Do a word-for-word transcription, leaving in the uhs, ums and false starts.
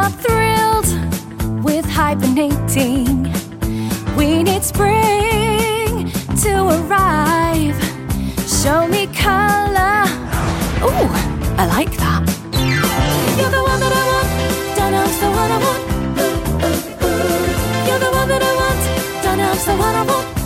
not thrilled with hibernating. We need spring to arrive. Show me color. Ooh, I like that. You're the one that I want. Dunham's the one I want. Ooh, ooh, ooh. You're the one that I want. Dunham's the one I want.